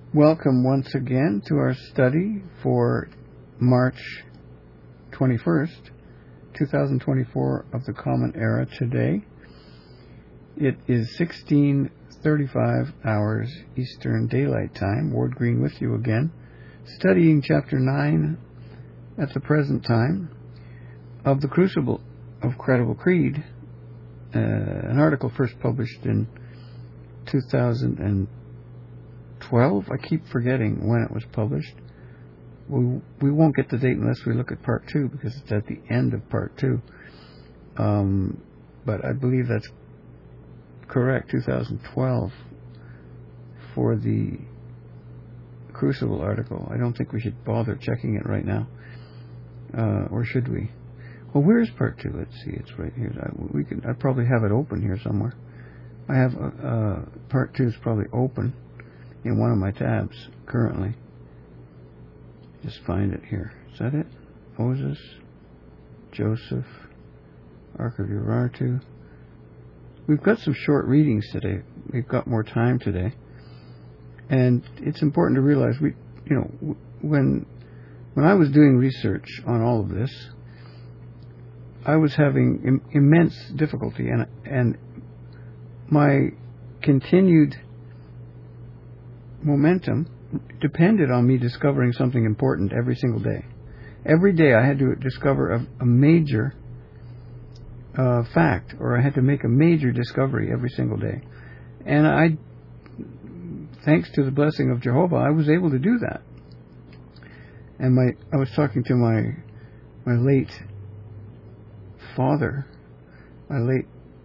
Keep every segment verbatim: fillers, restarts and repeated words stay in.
Welcome once again to our study for March twenty-first, twenty twenty-four of the Common Era today. It is sixteen thirty-five hours Eastern Daylight Time. Ward Green with you again, studying Chapter nine at the present time of The Crucible of Credible Creed, uh, an article first published in two thousand twelve. I keep forgetting when it was published. We we won't get the date unless we look at part two, because it's at the end of part two. Um, but I believe that's correct, two thousand twelve for the Crucible article. I don't think we should bother checking it right now, uh, or should we? Well, where's part two? Let's see. It's right here. I, we can. I probably have it open here somewhere. I have uh, uh, part two is probably open in one of my tabs currently. Just find it here. Is that it? Moses, Joseph, Ark of Urartu. We've got some short readings today. We've got more time today, and it's important to realize we, you know, when when I was doing research on all of this, I was having im- immense difficulty, and and my continued momentum depended on me discovering something important every single day. Every day I had to discover a, a major uh, fact, or I had to make a major discovery every single day. And I, thanks to the blessing of Jehovah, I was able to do that. And my, I was talking to my, my late father, my late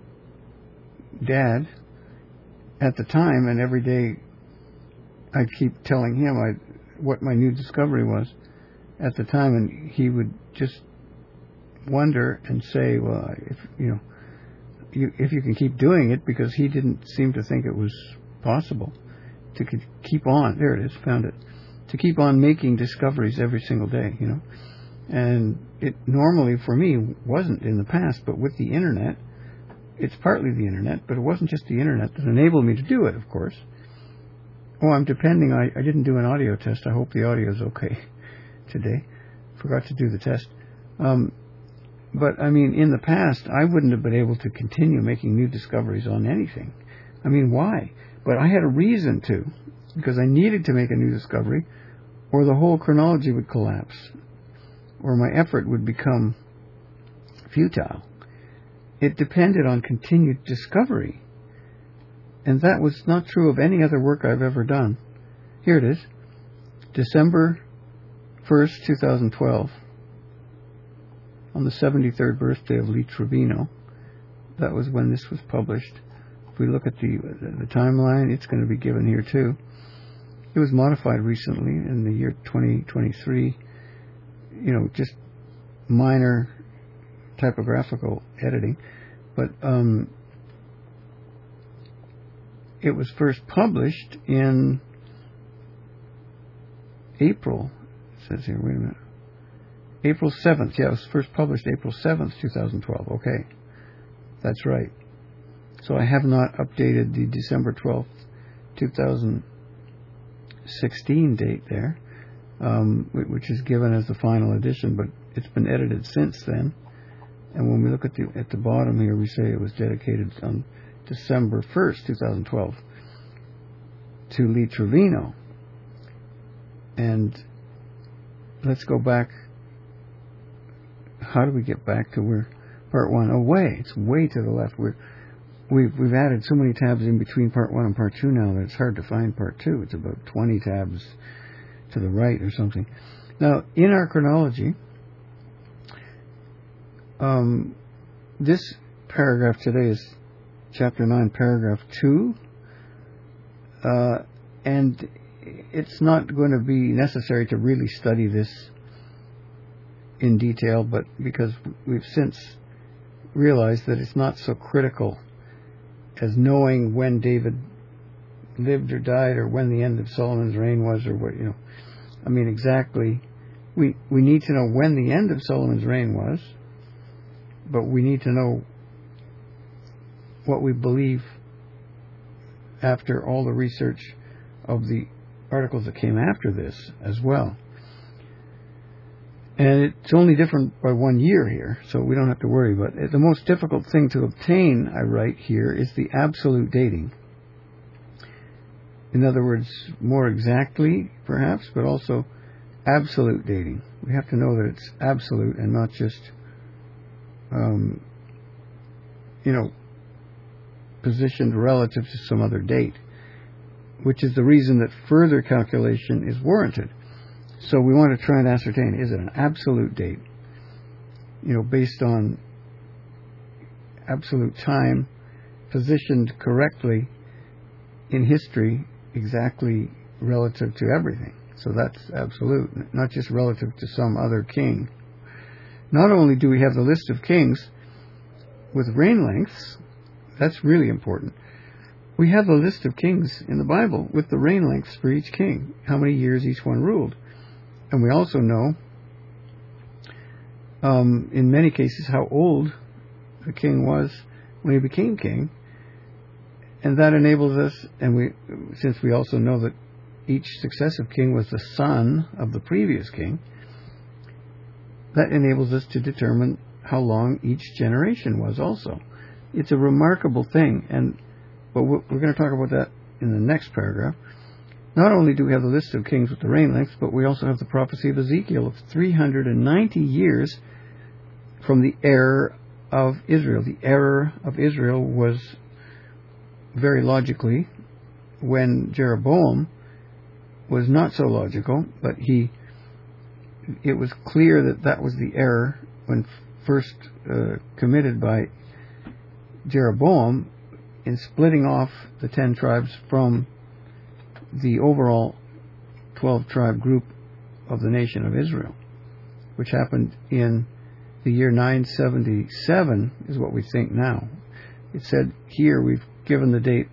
dad at the time, and every day I'd keep telling him I, what my new discovery was at the time, and he would just wonder and say, well, if you know, you, if you can keep doing it, because he didn't seem to think it was possible to keep on. There it is, found it. To keep on making discoveries every single day, you know. And it normally for me wasn't in the past, but with the internet, it's partly the internet, but it wasn't just the internet that enabled me to do it, of course. Oh, I'm depending. I, I didn't do an audio test. I hope the audio is okay today. Forgot to do the test. Um, but, I mean, in the past, I wouldn't have been able to continue making new discoveries on anything. I mean, why? But I had a reason to, because I needed to make a new discovery, or the whole chronology would collapse, or my effort would become futile. It depended on continued discovery. And that was not true of any other work I've ever done. Here it is. December first, twenty twelve. On the seventy-third birthday of Lee Trevino. That was when this was published. If we look at the, the timeline, it's going to be given here too. It was modified recently in the year twenty twenty-three. You know, just minor typographical editing. But, um... it was first published in April. It says here, wait a minute. April seventh. Yeah, it was first published April seventh, twenty twelve. Okay. That's right. So I have not updated the December twelfth, twenty sixteen date there, um, which is given as the final edition, but it's been edited since then. And when we look at the at the bottom here, we say it was dedicated on December first, twenty twelve, to Lee Trevino. And let's go back. How do we get back to where part one? Oh, way. It's way to the left. We're, we've, we've added so many tabs in between part one and part two now that it's hard to find part two. It's about twenty tabs to the right or something. Now, in our chronology, um, this paragraph today is Chapter nine, Paragraph two, uh, and it's not going to be necessary to really study this in detail, but because we've since realized that it's not so critical as knowing when David lived or died, or when the end of Solomon's reign was, or what, you know. I mean, exactly, we, we need to know when the end of Solomon's reign was, but we need to know what we believe after all the research of the articles that came after this as well. And it's only different by one year here, so we don't have to worry. But the most difficult thing to obtain, I write here, is the absolute dating. In other words, more exactly, perhaps, but also absolute dating. We have to know that it's absolute and not just, um, you know, positioned relative to some other date, which is the reason that further calculation is warranted. So we want to try and ascertain, is it an absolute date, you know, based on absolute time, positioned correctly in history, exactly relative to everything. So that's absolute, not just relative to some other king. Not only do we have the list of kings with reign lengths, that's really important. We have the list of kings in the Bible with the reign lengths for each king, how many years each one ruled. And we also know, um, in many cases, how old the king was when he became king. And that enables us, and we, since we also know that each successive king was the son of the previous king, that enables us to determine how long each generation was also. It's a remarkable thing, and but we're going to talk about that in the next paragraph. Not only do we have the list of kings with the reign lengths, but we also have the prophecy of Ezekiel of three hundred ninety years from the error of Israel. The error of Israel was very logically when Jeroboam was not so logical, but he, it was clear that that was the error when first uh, committed by Jeroboam in splitting off the ten tribes from the overall twelve tribe group of the nation of Israel, which happened in the year nine seventy-seven, is what we think now. It said here we've given the date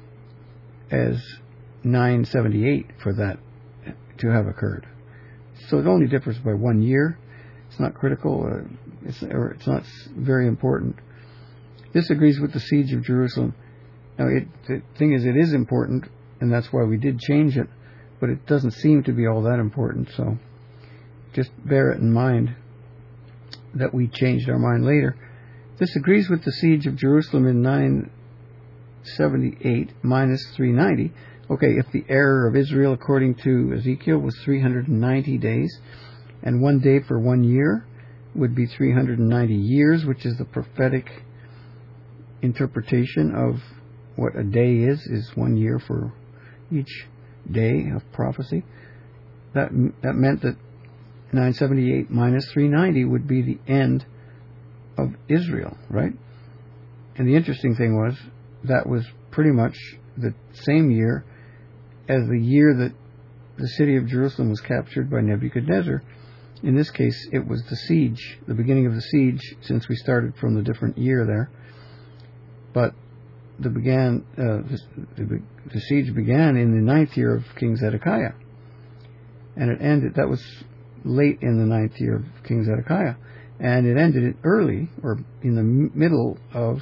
as nine seventy-eight for that to have occurred. So it only differs by one year. It's not critical, uh, it's, or it's not very important. This agrees with the siege of Jerusalem. Now, it, the thing is, it is important, and that's why we did change it, but it doesn't seem to be all that important, so just bear it in mind that we changed our mind later. This agrees with the siege of Jerusalem in nine seventy-eight minus three ninety. Okay, if the error of Israel, according to Ezekiel, was three hundred ninety days, and one day for one year would be three hundred ninety years, which is the prophetic interpretation of what a day is, is one year for each day of prophecy. That that meant that nine seventy-eight minus three ninety would be the end of Israel, right? And the interesting thing was, that was pretty much the same year as the year that the city of Jerusalem was captured by Nebuchadnezzar. In this case, it was the siege, the beginning of the siege, since we started from the different year there. But the began uh, the, the, the siege began in the ninth year of King Zedekiah, and it ended. That was late in the ninth year of King Zedekiah, and it ended early, or in the middle of,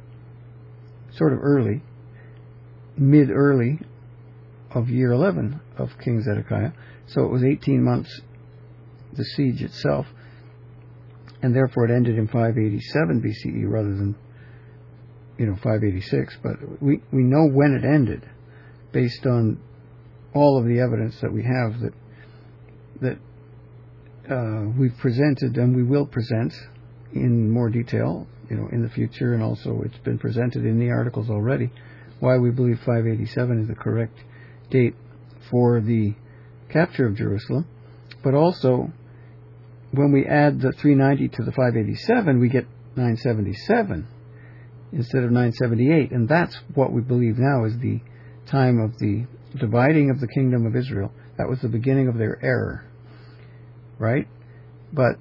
sort of early, mid-early of year eleven of King Zedekiah. So it was eighteen months, the siege itself, and therefore it ended in five eighty-seven B C E rather than, you know, five eighty-six. But we, we know when it ended based on all of the evidence that we have that that uh, we've presented and we will present in more detail, you know, in the future, and also it's been presented in the articles already, why we believe five eighty-seven is the correct date for the capture of Jerusalem. But also, when we add the three ninety to the five eighty-seven, we get nine seventy-seven instead of nine seventy-eight, and that's what we believe now is the time of the dividing of the kingdom of Israel. That was the beginning of their error, right? But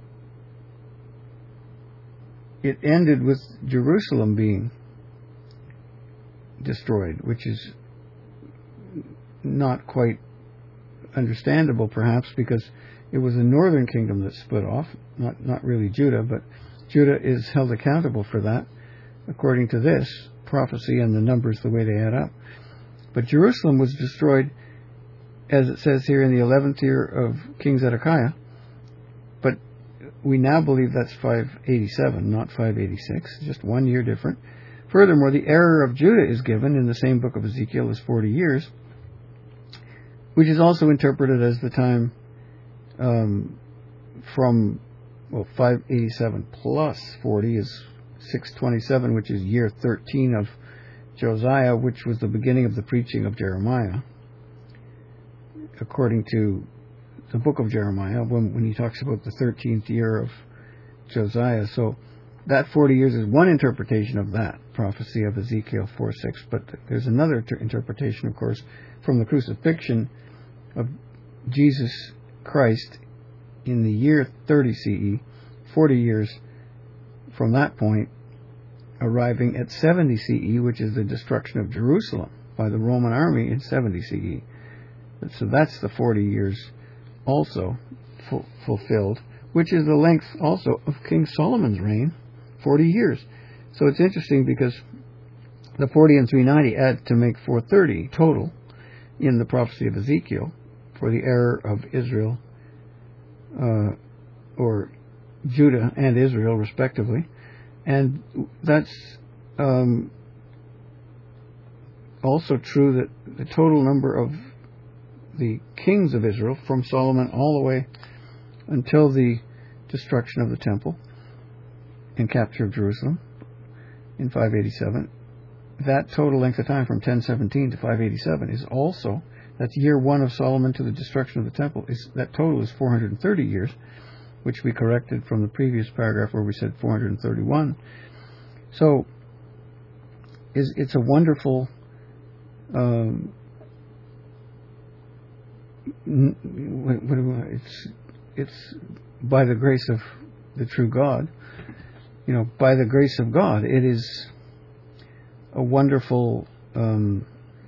it ended with Jerusalem being destroyed, which is not quite understandable, perhaps, because it was the northern kingdom that split off, not not really Judah, but Judah is held accountable for that, according to this prophecy and the numbers, the way they add up. But Jerusalem was destroyed as it says here, in the eleventh year of King Zedekiah. But we now believe that's five eighty-seven, not five eighty-six, just one year different. Furthermore, the error of Judah is given in the same book of Ezekiel as forty years, which is also interpreted as the time um, from, well, five eighty-seven plus forty is six twenty-seven, which is year thirteen of Josiah, which was the beginning of the preaching of Jeremiah, according to the book of Jeremiah, when, when he talks about the thirteenth year of Josiah. So that forty years is one interpretation of that prophecy of Ezekiel four six, but there's another ter- interpretation, of course, from the crucifixion of Jesus Christ in the year thirty C E, forty years from that point, arriving at seventy C E, which is the destruction of Jerusalem by the Roman army in seventy C E. So that's the forty years also fu- fulfilled, which is the length also of King Solomon's reign, forty years. So it's interesting because the forty and three ninety add to make four thirty total in the prophecy of Ezekiel for the error of Israel, uh, or Judah and Israel respectively. And that's um, also true that the total number of the kings of Israel, from Solomon all the way until the destruction of the temple and capture of Jerusalem in five eighty-seven, that total length of time from ten seventeen to five eighty-seven is also, that's year one of Solomon to the destruction of the temple, is that total is four hundred thirty years, which we corrected from the previous paragraph where we said four hundred thirty-one. So is it's a wonderful um, what, what, it's it's by the grace of the true God, you know, by the grace of God, it is a wonderful um,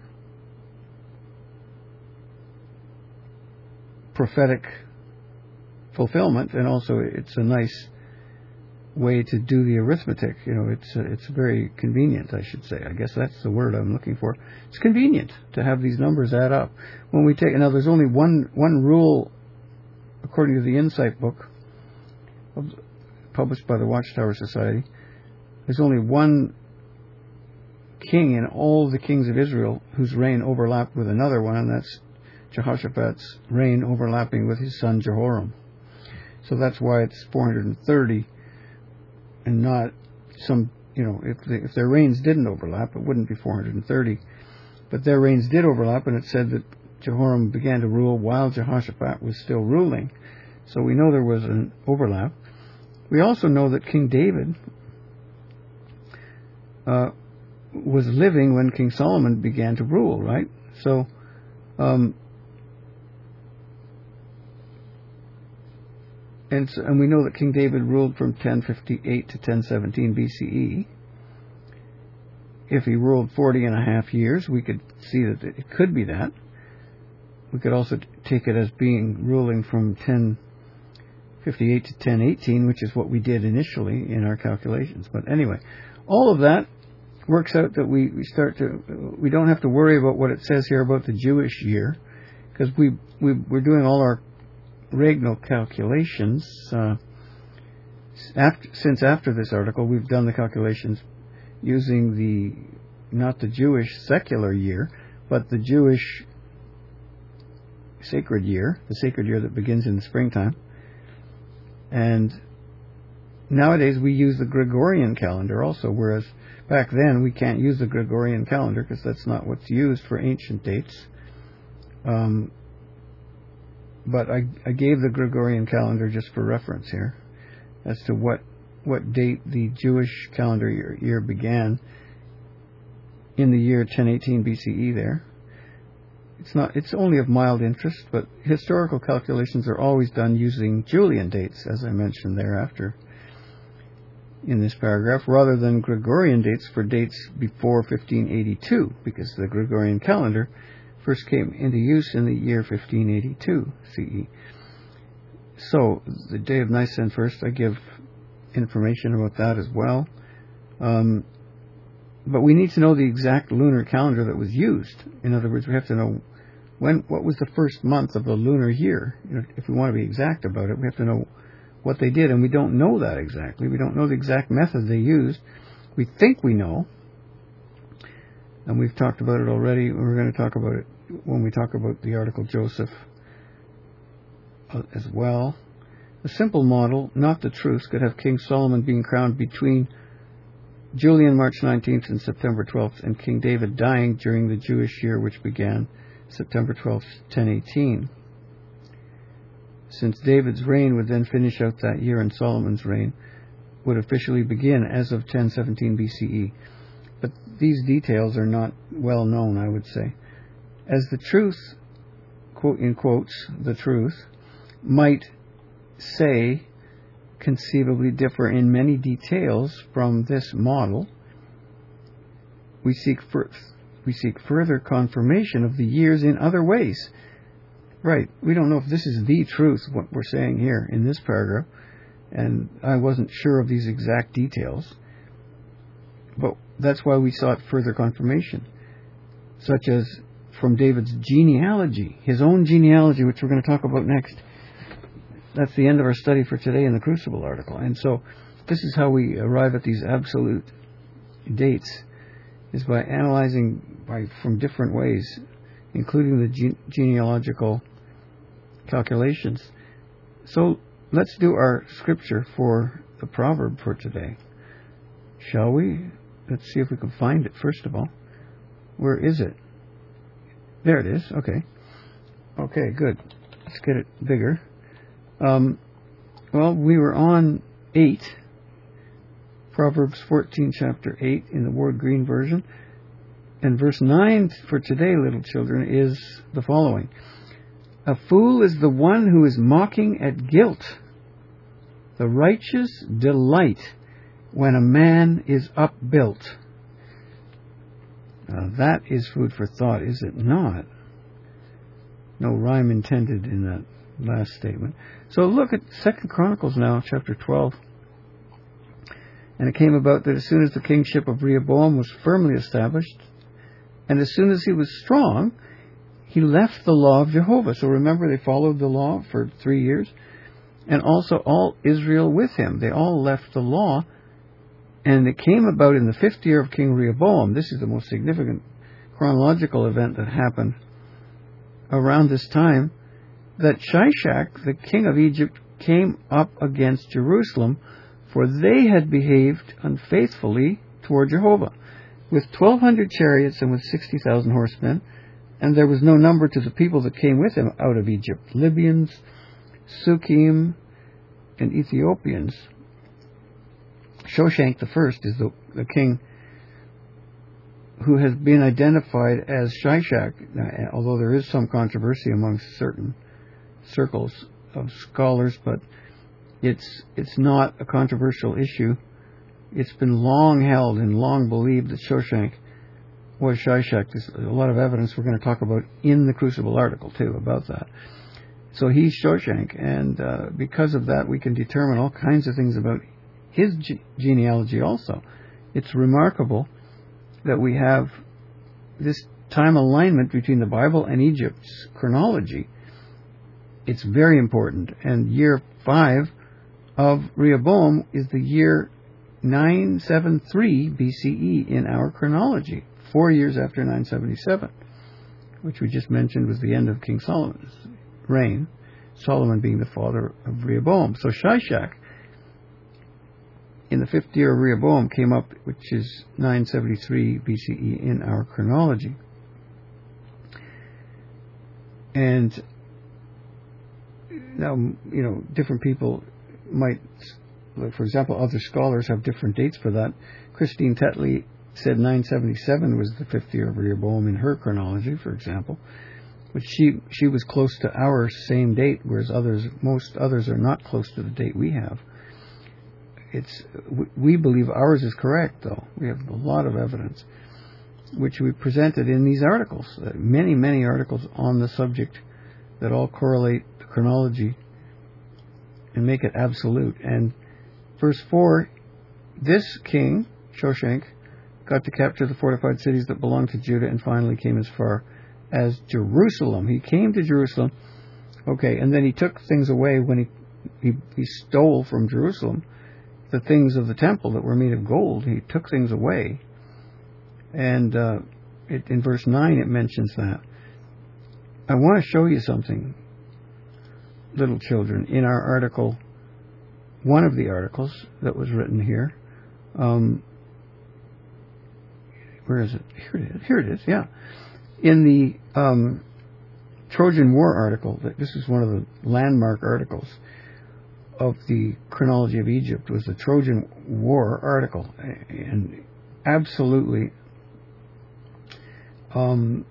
prophetic fulfillment, and also it's a nice way to do the arithmetic. You know, it's uh, it's very convenient, I should say. I guess that's the word I'm looking for. It's convenient to have these numbers add up. When we take, now there's only one one rule, according to the Insight book, of, published by the Watchtower Society. There's only one king in all the kings of Israel whose reign overlapped with another one, and that's Jehoshaphat's reign overlapping with his son Jehoram. So that's why it's four hundred thirty, and not some, you know, if the, if their reigns didn't overlap, it wouldn't be four hundred thirty. But their reigns did overlap, and it said that Jehoram began to rule while Jehoshaphat was still ruling. So we know there was an overlap. We also know that King David uh, was living when King Solomon began to rule, right? So um, And, so, and we know that King David ruled from ten fifty-eight to ten seventeen B C E. If he ruled forty and a half years, we could see that it could be that. We could also t- take it as being ruling from ten fifty-eight to ten eighteen, which is what we did initially in our calculations. But anyway, all of that works out that we, we start to, we don't have to worry about what it says here about the Jewish year, because we, we, we're doing all our regnal calculations. Uh, after, since after this article, we've done the calculations using the, not the Jewish secular year, but the Jewish sacred year, the sacred year that begins in the springtime. And nowadays we use the Gregorian calendar also, whereas back then we can't use the Gregorian calendar because that's not what's used for ancient dates. Um, But I, I gave the Gregorian calendar just for reference here as to what what date the Jewish calendar year, year began in the year ten eighteen B C E there. It's not it's only of mild interest, but historical calculations are always done using Julian dates, as I mentioned thereafter in this paragraph, rather than Gregorian dates for dates before fifteen eighty-two, because the Gregorian calendar first came into use in the year fifteen eighty-two C E. So, the day of Nisan first, I give information about that as well. Um, but we need to know the exact lunar calendar that was used. In other words, we have to know When, what was the first month of the lunar year? You know, if we want to be exact about it, we have to know what they did, and we don't know that exactly. We don't know the exact method they used. We think we know, and we've talked about it already. We're going to talk about it when we talk about the article Joseph uh, as well. A simple model, not the truth, could have King Solomon being crowned between Julian March nineteenth and September twelfth, and King David dying during the Jewish year which began September twelfth, ten eighteen. Since David's reign would then finish out that year and Solomon's reign would officially begin as of ten seventeen B C E. But these details are not well known, I would say. As the truth, quote in quotes, the truth, might say conceivably differ in many details from this model, we seek for, we seek further confirmation of the years in other ways. Right, we don't know if this is the truth, what we're saying here in this paragraph, and I wasn't sure of these exact details, but that's why we sought further confirmation, such as from David's genealogy, his own genealogy, which we're going to talk about next. That's the end of our study for today in the Crucible article. And so this is how we arrive at these absolute dates, is by analyzing by from different ways, including the gene- genealogical calculations. So let's do our scripture for the proverb for today, shall we? Let's see if we can find it first of all. Where is it? There it is. Okay. Okay, good. Let's get it bigger. Um, well, we were on eight, Proverbs fourteen, chapter eight, in the Ward Green version. And verse nine for today, little children, is the following. A fool is the one who is mocking at guilt. The righteous delight when a man is upbuilt. Now that is food for thought, is it not? No rhyme intended in that last statement. So look at Second Chronicles now, chapter twelve. And it came about that as soon as the kingship of Rehoboam was firmly established, and as soon as he was strong, he left the law of Jehovah. So remember, they followed the law for three years. And also all Israel with him. They all left the law. And it came about in the fifth year of King Rehoboam. This is the most significant chronological event that happened around this time, that Shishak, the king of Egypt, came up against Jerusalem, for they had behaved unfaithfully toward Jehovah, with twelve hundred chariots and with sixty thousand horsemen, and there was no number to the people that came with him out of Egypt, Libyans, Sukkim, and Ethiopians. Shoshank the first is the, the king who has been identified as Shishak, although there is some controversy among certain circles of scholars, but it's it's not a controversial issue. It's been long held and long believed that Shoshank was Shishak. There's a lot of evidence we're going to talk about in the Crucible article, too, about that. So he's Shoshank, and uh, because of that, we can determine all kinds of things about his ge- genealogy also. It's remarkable that we have this time alignment between the Bible and Egypt's chronology. It's very important. And year five of Rehoboam is the year nine seventy-three B C E in our chronology, four years after nine seventy-seven, which we just mentioned was the end of King Solomon's reign, Solomon being the father of Rehoboam. So Shishak, in the fifth year of Rehoboam, came up, which is nine seventy-three B C E in our chronology. And now, you know, different people might, like for example, other scholars have different dates for that. Christine Tetley said nine seventy-seven was the fifth year of Rehoboam in her chronology, for example. But she she was close to our same date, whereas others, most others are not close to the date we have. It's we believe ours is correct, though. We have a lot of evidence, which we presented in these articles, many, many articles on the subject that all correlate the chronology and make it absolute. And verse four, this king, Shoshank, got to capture the fortified cities that belonged to Judah and finally came as far as Jerusalem. He came to Jerusalem. Okay, and then he took things away when he, he, he stole from Jerusalem the things of the temple that were made of gold. He took things away. And uh, it, in verse nine it mentions that. I want to show you something, little children, in our article, one of the articles that was written here. Um, where is it? Here it is. Here it is, yeah. In the um, Trojan War article, this is one of the landmark articles of the chronology of Egypt, was the Trojan War article. And absolutely, um,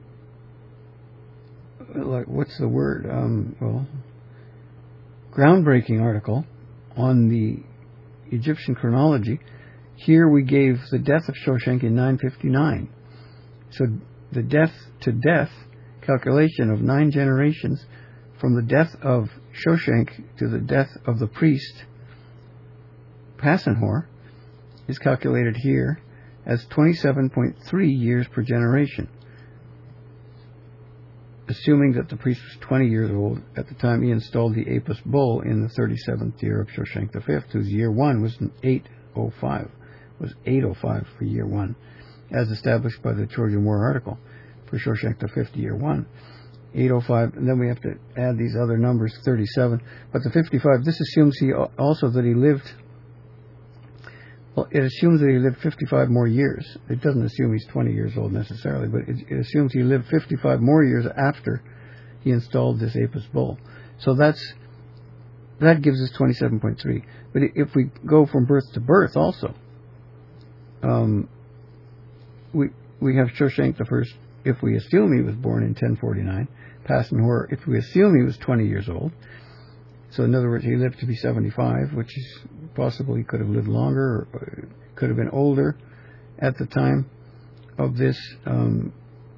like, what's the word? Um, well, groundbreaking article on the Egyptian chronology. Here we gave the death of Shoshenq in nine fifty-nine. So the death to death calculation of nine generations from the death of Shoshenq to the death of the priest Passenhor is calculated here as twenty-seven point three years per generation, assuming that the priest was twenty years old at the time he installed the Apis bull in the thirty-seventh year of Shoshenq the fifth, whose year one was eight oh five, was eight oh five for year one, as established by the Trojan War article for Shoshenq the fifth, year one. eight oh five, and then we have to add these other numbers, thirty-seven. But the fifty-five, this assumes he also that he lived, well, it assumes that he lived fifty-five more years. It doesn't assume he's twenty years old necessarily, but it, it assumes he lived fifty-five more years after he installed this Apis bull. So that's, that gives us twenty-seven point three. But if we go from birth to birth also, um, we we have Shoshenq the first, if we assume he was born in ten forty-nine, Passenhor, if we assume he was twenty years old. So in other words, he lived to be seventy-five, which is possible he could have lived longer, or could have been older at the time of this um,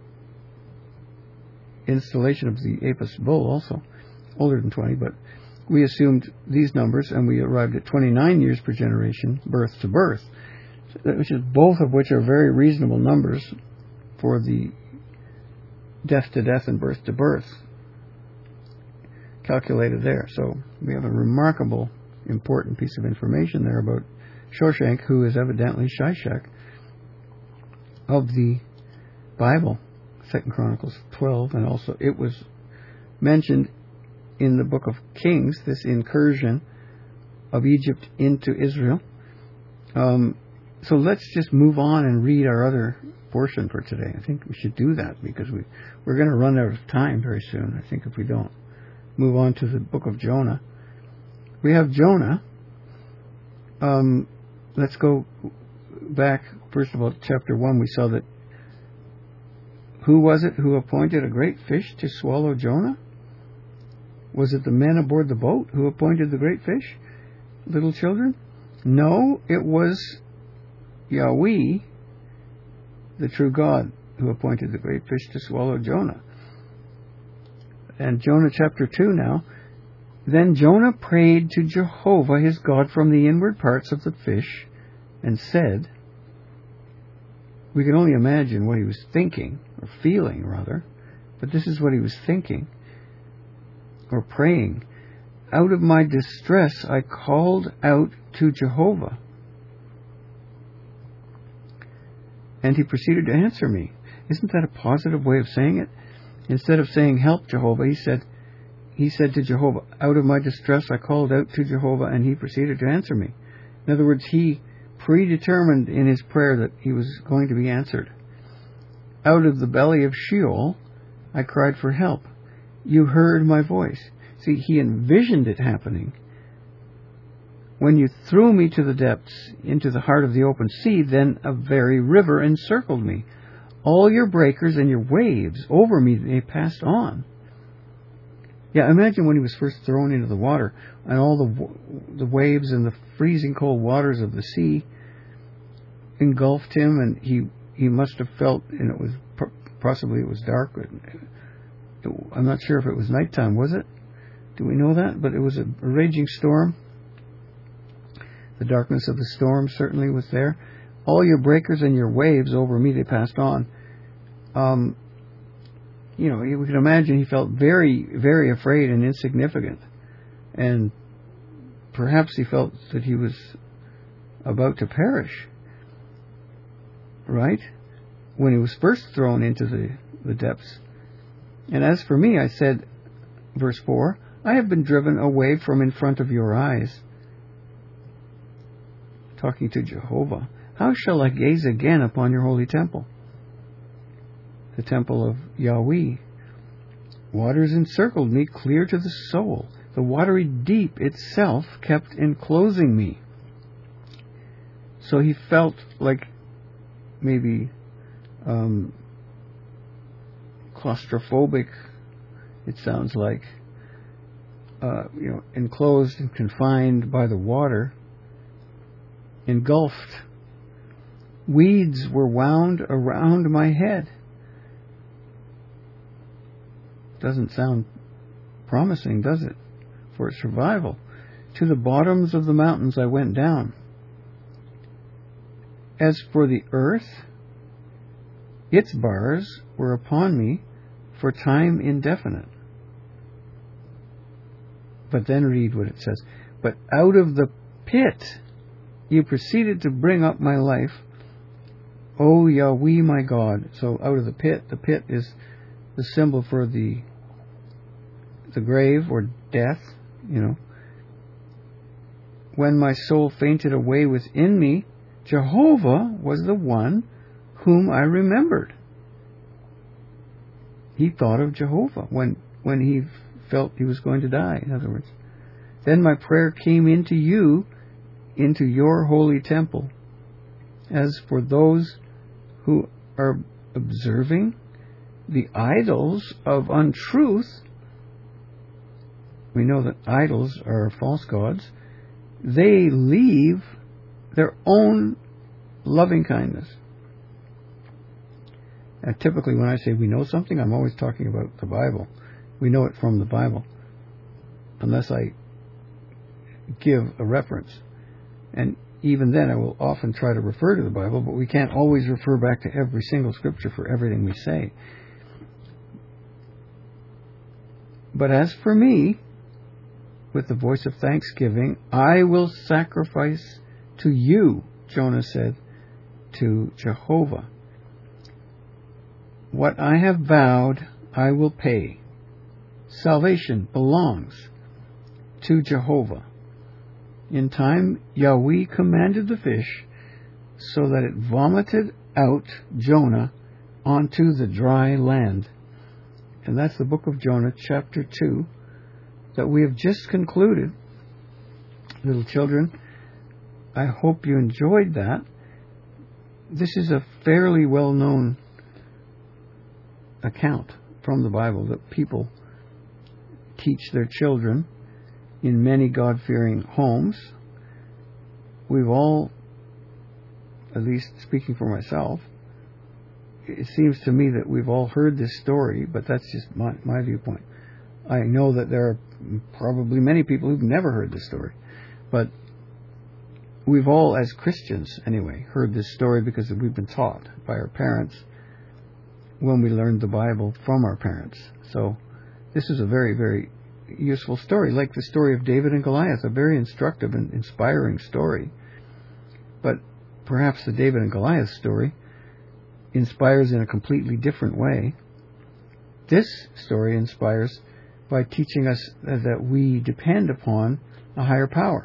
installation of the Apis bull also, older than twenty, but we assumed these numbers and we arrived at twenty-nine years per generation, birth to birth, which is both of which are very reasonable numbers for the death to death and birth to birth calculated there. So we have a remarkable, important piece of information there about Shoshenq, who is evidently Shishak of the Bible, Second Chronicles twelve, and also it was mentioned in the book of Kings, this incursion of Egypt into Israel. Um, so let's just move on and read our other portion for today. I think we should do that because we, we're going to run out of time very soon, I think, if we don't move on to the book of Jonah. We have Jonah. Um, let's go back, first of all, chapter one. We saw that who was it who appointed a great fish to swallow Jonah? Was it the men aboard the boat who appointed the great fish, little children? No, it was Yahweh, the true God, who appointed the great fish to swallow Jonah. And Jonah chapter two now. Then Jonah prayed to Jehovah his God from the inward parts of the fish and said, we can only imagine what he was thinking, or feeling rather, but this is what he was thinking, or praying. Out of my distress I called out to Jehovah, and he proceeded to answer me. Isn't that a positive way of saying it? Instead of saying, help Jehovah, he said, he said to Jehovah, out of my distress I called out to Jehovah, and he proceeded to answer me. In other words, he predetermined in his prayer that he was going to be answered. Out of the belly of Sheol I cried for help. You heard my voice. See, he envisioned it happening. When you threw me to the depths, into the heart of the open sea, then a very river encircled me. All your breakers and your waves over me, they passed on. Yeah, imagine when he was first thrown into the water, and all the the waves and the freezing cold waters of the sea engulfed him, and he he must have felt, and it was possibly it was dark. I'm not sure if it was nighttime, was it? Do we know that? But it was a, a raging storm. The darkness of the storm certainly was there. All your breakers and your waves over me, they passed on. Um, you know, we can imagine he felt very, very afraid and insignificant. And perhaps he felt that he was about to perish, right? When he was first thrown into the, the depths. And as for me, I said, verse four, I have been driven away from in front of your eyes. Talking to Jehovah. How shall I gaze again upon your holy temple? The temple of Yahweh. Waters encircled me clear to the soul. The watery deep itself kept enclosing me. So he felt like maybe um, claustrophobic, it sounds like, uh, you know, enclosed and confined by the water, engulfed. Weeds were wound around my head. Doesn't sound promising, does it, for survival? To the bottoms of the mountains I went down. As for the earth, its bars were upon me for time indefinite. But then read what it says. But out of the pit you proceeded to bring up my life, O Yahweh my God. So out of the pit, the pit is the symbol for the the grave or death, you know. When my soul fainted away within me, Jehovah was the one whom I remembered. He thought of Jehovah when, when he felt he was going to die, in other words. Then my prayer came into you, into your holy temple. As for those who are observing the idols of untruth, we know that idols are false gods, they leave their own loving kindness. And typically when I say we know something, I'm always talking about the Bible. We know it from the Bible, unless I give a reference. And even then I will often try to refer to the Bible, but we can't always refer back to every single scripture for everything we say. But as for me, with the voice of thanksgiving, I will sacrifice to you, Jonah said to Jehovah. What I have vowed, I will pay. Salvation belongs to Jehovah. In time, Yahweh commanded the fish so that it vomited out Jonah onto the dry land. And that's the book of Jonah, chapter two, that we have just concluded. Little children, I hope you enjoyed that. This is a fairly well-known account from the Bible that people teach their children in many God-fearing homes. We've all, at least speaking for myself, it seems to me that we've all heard this story, but that's just my, my viewpoint. I know that there are probably many people who've never heard this story, but we've all, as Christians anyway, heard this story because we've been taught by our parents when we learned the Bible from our parents. So this is a very, very useful story, like the story of David and Goliath, a very instructive and inspiring story. But perhaps the David and Goliath story inspires in a completely different way. This story inspires by teaching us that we depend upon a higher power,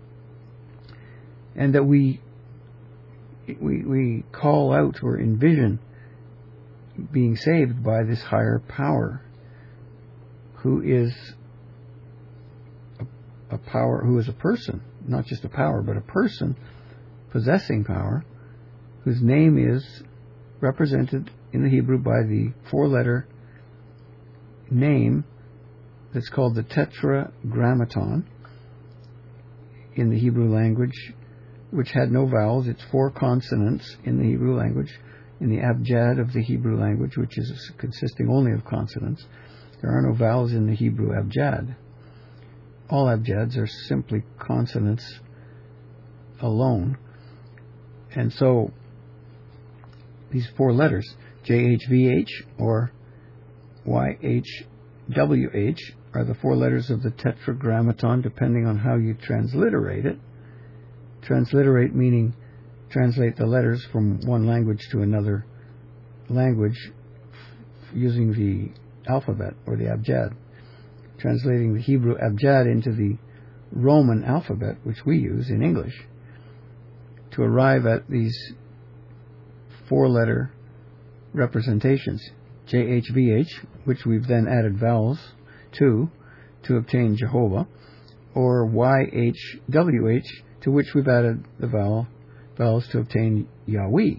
and that we we we call out or envision being saved by this higher power, who is a, a power, who is a person, not just a power, but a person possessing power, whose name is represented in the Hebrew by the four-letter name that's called the Tetragrammaton in the Hebrew language, which had no vowels. It's four consonants in the Hebrew language. In the Abjad of the Hebrew language, which is consisting only of consonants, there are no vowels in the Hebrew Abjad. All Abjads are simply consonants alone. And so these four letters, J H V H or Y H W H are the four letters of the Tetragrammaton, depending on how you transliterate it. Transliterate meaning translate the letters from one language to another language using the alphabet or the abjad. Translating the Hebrew abjad into the Roman alphabet, which we use in English, to arrive at these four-letter representations. J H V H, which we've then added vowels to, to obtain Jehovah, or Y H W H, to which we've added the vowel, vowels to obtain Yahweh.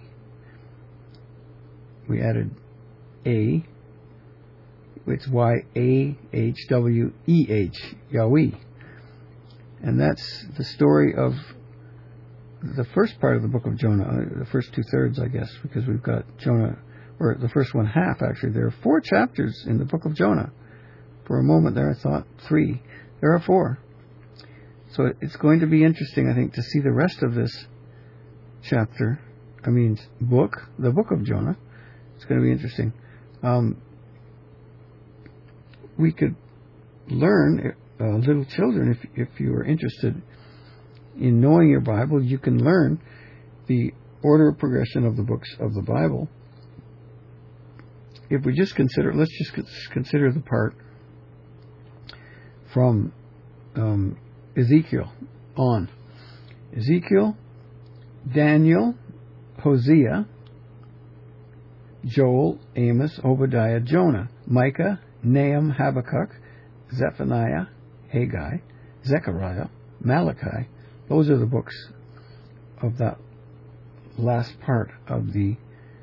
We added A, it's Y A H W E H, Yahweh. And that's the story of the first part of the book of Jonah, the first two-thirds, I guess, because we've got Jonah, or the first one half, actually. There are four chapters in the book of Jonah. For a moment there, I thought three. There are four. So it's going to be interesting, I think, to see the rest of this chapter, I mean, book, the book of Jonah. It's going to be interesting. Um, we could learn, uh, little children, if, if you are interested in knowing your Bible, you can learn the order of progression of the books of the Bible. If we just consider, let's just consider the part from um, Ezekiel on. Ezekiel, Daniel, Hosea, Joel, Amos, Obadiah, Jonah, Micah, Nahum, Habakkuk, Zephaniah, Haggai, Zechariah, Malachi. Those are the books of that last part of the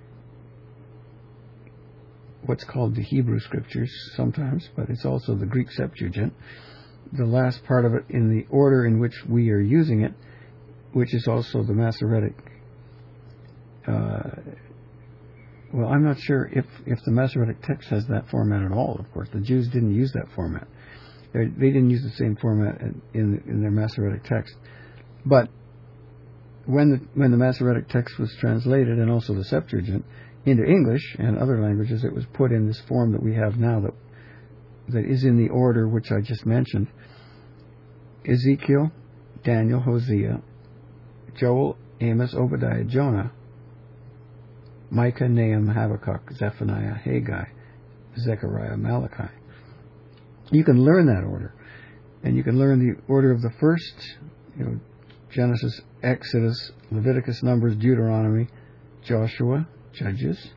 what's called the Hebrew Scriptures sometimes, but it's also the Greek Septuagint. The last part of it in the order in which we are using it, which is also the Masoretic. Uh, well, I'm not sure if, if the Masoretic text has that format at all, of course. The Jews didn't use that format. They're, they didn't use the same format in, in their Masoretic text. But when the, when the Masoretic text was translated, and also the Septuagint, into English and other languages, it was put in this form that we have now that that is in the order which I just mentioned. Ezekiel, Daniel, Hosea, Joel, Amos, Obadiah, Jonah, Micah, Nahum, Habakkuk, Zephaniah, Haggai, Zechariah, Malachi. You can learn that order. And you can learn the order of the first, you know, Genesis, Exodus, Leviticus, Numbers, Deuteronomy, Joshua, Judges,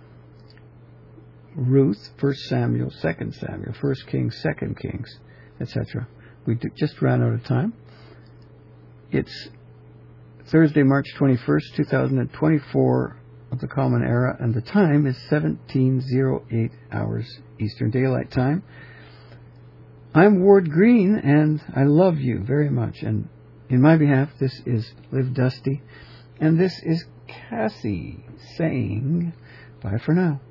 Ruth, First Samuel, Second Samuel, First Kings, Second Kings, et cetera. We just ran out of time. It's Thursday, March twenty-first, two thousand twenty-four of the Common Era, and the time is seventeen oh eight hours Eastern Daylight Time. I'm Ward Green, and I love you very much. And in my behalf, this is Live Dusty, and this is Cassie saying bye for now.